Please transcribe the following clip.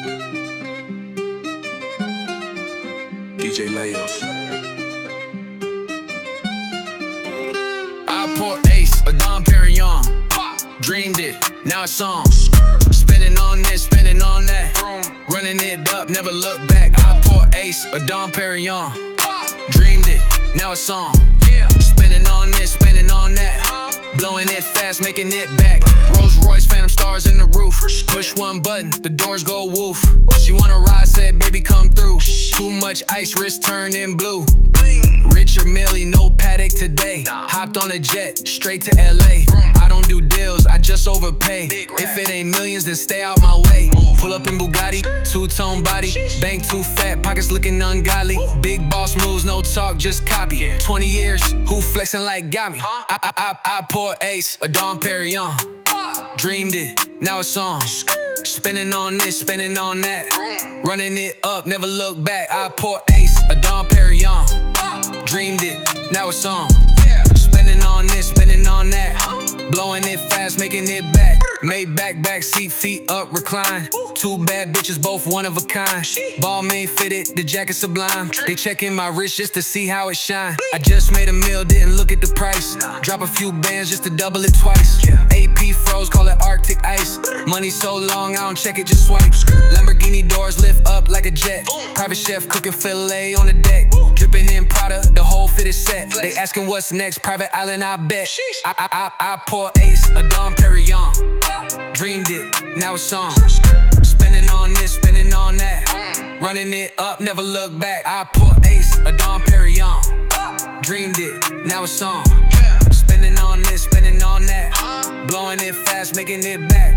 DJ Layos. I pour Ace, a Dom Perignon. Dreamed it, now it's on. Spinning on this, spinning on that. Running it up, never look back. I pour Ace, a Dom Perignon. Dreamed it, now it's on. Spinning on this, spinning on that. Blowing it fast, making it back. Rolls Royce, phantom stars in the roof. Push one button, the doors go woof. She wanna ride, said baby come through. Too much ice, wrist turning blue. Rich or Millie, no paddock today. Hopped on a jet, straight to LA. I don't do deals, I just overpay. If it ain't millions, then stay out my way. Pull up in Bugatti, two-tone body. Bank too fat, pockets looking ungodly. Big boss moves, no talk, just copy. 20 years, who flexing like got me? I pour Ace, a Dom Perignon. Dreamed it, now it's on. Spinning on this, spinning on that. Running it up, never look back. I pour Ace, a Dom Perignon. Dreamed it, now it's on. Spinning on this, spinning on that. Blowing it fast, making it back. Made back seat, feet up, recline. Two bad bitches, both one of a kind. Ball main fitted, the jacket sublime. They checking my wrist just to see how it shine. I just made a meal, didn't look at the price. Drop a few bands just to double it twice. AP froze, call it Arctic ice. Money so long, I don't check it, just swipe. Lamborghini doors lift up like a jet. Private chef cooking filet on the deck. Dripping in Prada, the whole fit is set. They asking what's next, private island, I bet. I pour Ace, a Dom Perignon. Dreamed it, now it's on. Spinning on this, spinning on that. Running it up, never look back. I pour Ace, a Dom Perignon. Dreamed it, now it's on. Spinning on this, spinning on that. Blowing it fast, making it back.